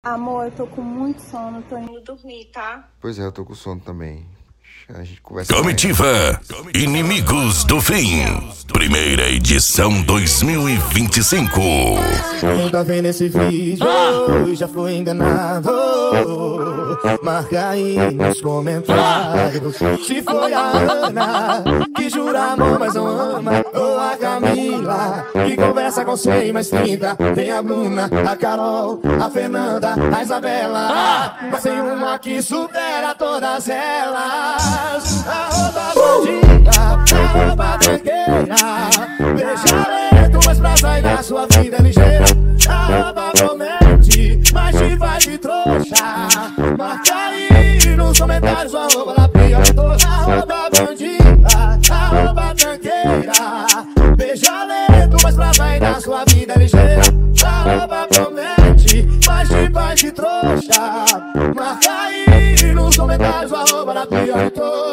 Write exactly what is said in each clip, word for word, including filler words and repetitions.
Amor, eu tô com muito sono, tô indo dormir, tá? Pois é, eu tô com sono também. A gente conversa. Comitiva Inimigos do Fim, primeira edição dois mil e vinte e cinco. Quem tá vendo esse vídeo já foi enganado. Marca aí nos comentários se foi a Ana que jura amor, mas não ama, ou a Camila que conversa com cem mais trinta. Tem a Bruna, a Carol, a Fernanda, a Isabela, mas tem uma que supera todas elas. Arroba bandida, arroba tranqueira, beija lento, mas pra sair da sua vida é ligeira. Arroba promete, mas te faz de trouxa. Marca aí nos comentários o arroba da pior de todas. Arroba bandida, arroba tranqueira, beija lento, mas pra sair da sua vida é ligeira. Arroba promete, mas te faz de trouxa. Marca aí nos comentários o arroba da pior de todas.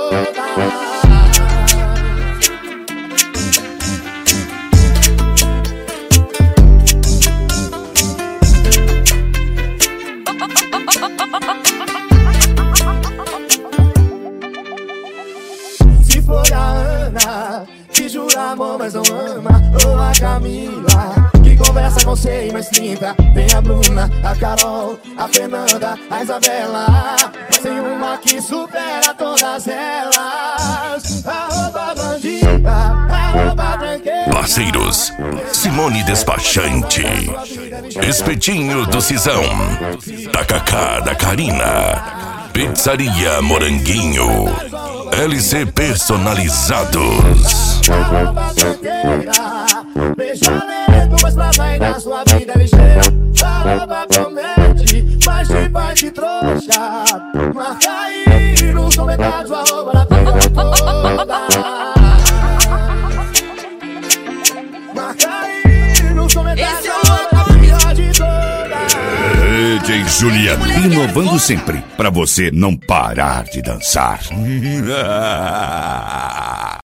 Se foi a Ana que jura amor, mas não ama, ou a Camila que conversa com cem mais trinta. Tem a Bruna, a Carol, a Fernanda, a Isabela, mas tem uma que supera todas elas. Arroba bandida, arroba tranqueira. Parceiros: Simone Despachante, Espetinho do Cisão, Tacacá da Karina, Pizzaria Moranguinho, L C Personalizados. Arroba tranqueira, beija lento, mas pra sair da sua vida é ligeira. Arroba promete, mas te faz de trouxa. Marca aí nos comentários o arroba da pior de todas. Marca aí nos comentários o arroba da pior de todas. D J Juliano, inovando sempre, pra você não parar de dançar.